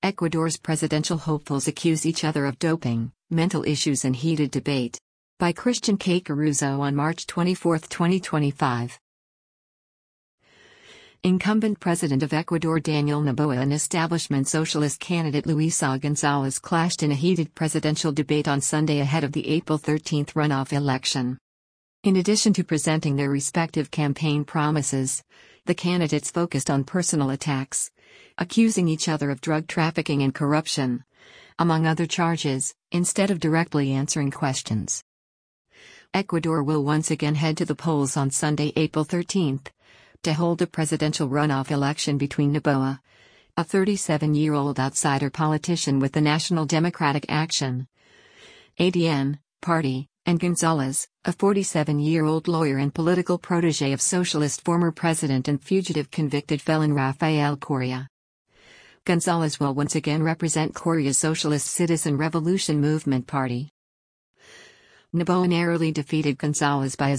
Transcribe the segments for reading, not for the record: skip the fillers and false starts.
Ecuador's presidential hopefuls accuse each other of doping, mental issues and heated debate. By Christian K. Caruso on March 24, 2025. Incumbent President of Ecuador Daniel Noboa and establishment socialist candidate Luisa González clashed in a heated presidential debate on Sunday ahead of the April 13 runoff election. In addition to presenting their respective campaign promises, the candidates focused on personal attacks, accusing each other of drug trafficking and corruption, among other charges, instead of directly answering questions. Ecuador will once again head to the polls on Sunday, April 13, to hold a presidential runoff election between Noboa, a 37-year-old outsider politician with the National Democratic Action (ADN) party, and González, a 47-year-old lawyer and political protege of socialist former president and fugitive convicted felon Rafael Correa. González will once again represent Correa's Socialist Citizen Revolution Movement Party. Noboa narrowly defeated González by a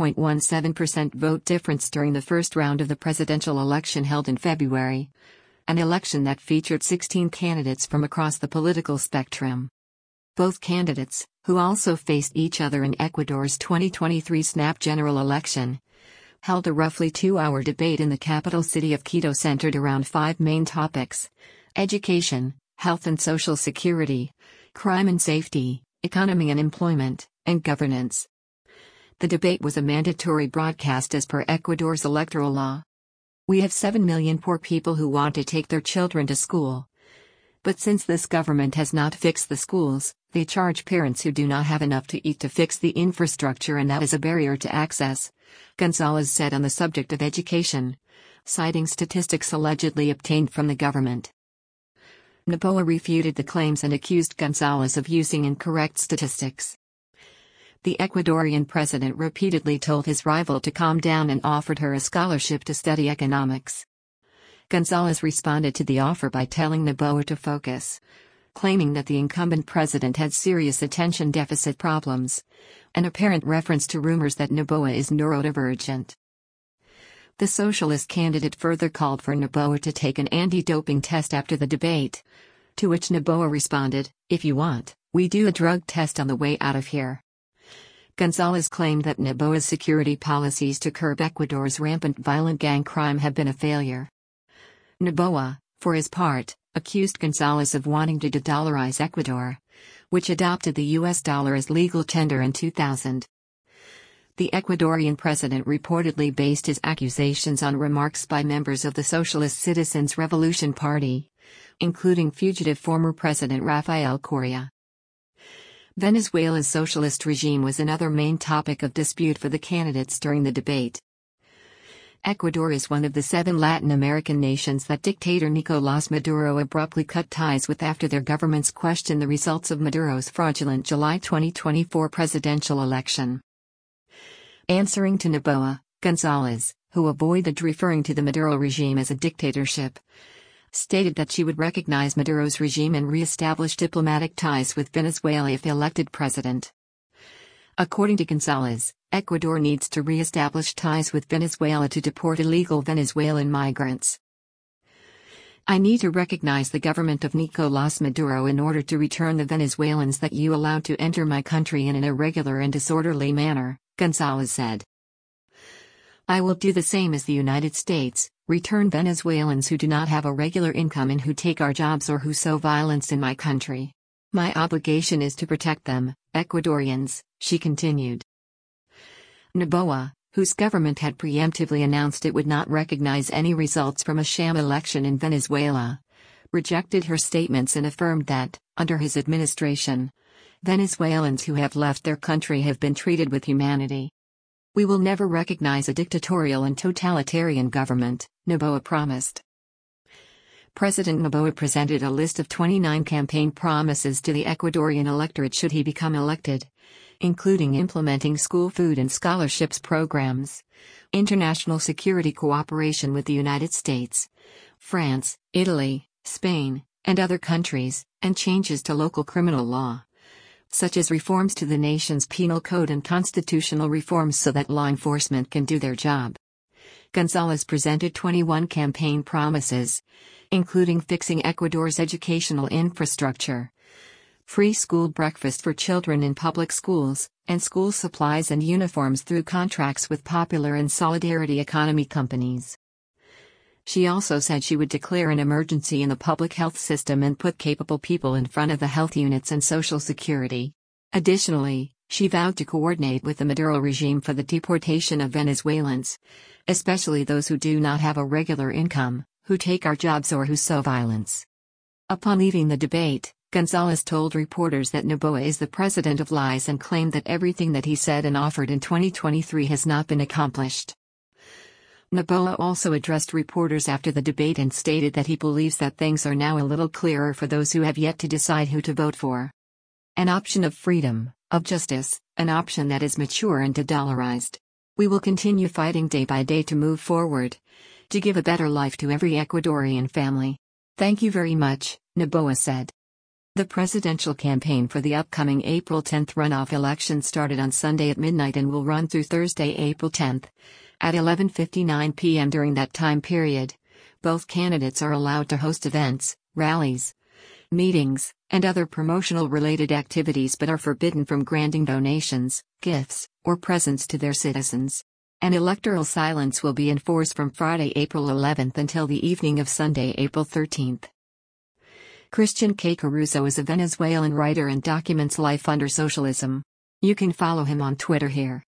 0.17% vote difference during the first round of the presidential election held in February, an election that featured 16 candidates from across the political spectrum. Both candidates, who also faced each other in Ecuador's 2023 snap general election, held a roughly 2-hour debate in the capital city of Quito centered around 5 main topics: education, health and social security, crime and safety, economy and employment, and governance. The debate was a mandatory broadcast as per Ecuador's electoral law. We have 7 million poor people who want to take their children to school. But since this government has not fixed the schools, they charge parents who do not have enough to eat to fix the infrastructure, and that is a barrier to access, González said on the subject of education, citing statistics allegedly obtained from the government. Noboa refuted the claims and accused González of using incorrect statistics. The Ecuadorian president repeatedly told his rival to calm down and offered her a scholarship to study economics. González responded to the offer by telling Noboa to focus, claiming that the incumbent president had serious attention deficit problems, an apparent reference to rumors that Noboa is neurodivergent. The socialist candidate further called for Noboa to take an anti-doping test after the debate, to which Noboa responded, "If you want, we do a drug test on the way out of here." González claimed that Noboa's security policies to curb Ecuador's rampant violent gang crime have been a failure. Noboa, for his part, accused González of wanting to de-dollarize Ecuador, which adopted the US dollar as legal tender in 2000. The Ecuadorian president reportedly based his accusations on remarks by members of the Socialist Citizens Revolution Party, including fugitive former President Rafael Correa. Venezuela's socialist regime was another main topic of dispute for the candidates during the debate. Ecuador is one of the 7 Latin American nations that dictator Nicolás Maduro abruptly cut ties with after their governments questioned the results of Maduro's fraudulent July 2024 presidential election. Answering to Noboa, González, who avoided referring to the Maduro regime as a dictatorship, stated that she would recognize Maduro's regime and re-establish diplomatic ties with Venezuela if elected president. According to González, Ecuador needs to re-establish ties with Venezuela to deport illegal Venezuelan migrants. "I need to recognize the government of Nicolás Maduro in order to return the Venezuelans that you allowed to enter my country in an irregular and disorderly manner," González said. "I will do the same as the United States, return Venezuelans who do not have a regular income and who take our jobs or who sow violence in my country. My obligation is to protect them, Ecuadorians," she continued. Noboa, whose government had preemptively announced it would not recognize any results from a sham election in Venezuela, rejected her statements and affirmed that, under his administration, Venezuelans who have left their country have been treated with humanity. "We will never recognize a dictatorial and totalitarian government," Noboa promised. President Noboa presented a list of 29 campaign promises to the Ecuadorian electorate should he become elected, including implementing school food and scholarships programs, international security cooperation with the United States, France, Italy, Spain, and other countries, and changes to local criminal law, such as reforms to the nation's penal code and constitutional reforms so that law enforcement can do their job. González presented 21 campaign promises, including fixing Ecuador's educational infrastructure, free school breakfast for children in public schools, and school supplies and uniforms through contracts with popular and solidarity economy companies. She also said she would declare an emergency in the public health system and put capable people in front of the health units and Social Security. Additionally, she vowed to coordinate with the Maduro regime for the deportation of Venezuelans, especially those who do not have a regular income, who take our jobs or who sow violence. Upon leaving the debate, Gonzalez told reporters that Noboa is the president of lies and claimed that everything that he said and offered in 2023 has not been accomplished. Noboa also addressed reporters after the debate and stated that he believes that things are now a little clearer for those who have yet to decide who to vote for. An option of freedom, of justice, an option that is mature and de-dollarized. We will continue fighting day by day to move forward, to give a better life to every Ecuadorian family. Thank you very much, Noboa said. The presidential campaign for the upcoming April 10 runoff election started on Sunday at midnight and will run through Thursday, April 10, at 11:59 p.m. During that time period, both candidates are allowed to host events, rallies, meetings, and other promotional-related activities but are forbidden from granting donations, gifts, or presents to their citizens. An electoral silence will be enforced from Friday, April 11 until the evening of Sunday, April 13. Christian K. Caruso is a Venezuelan writer and documents life under socialism. You can follow him on Twitter here.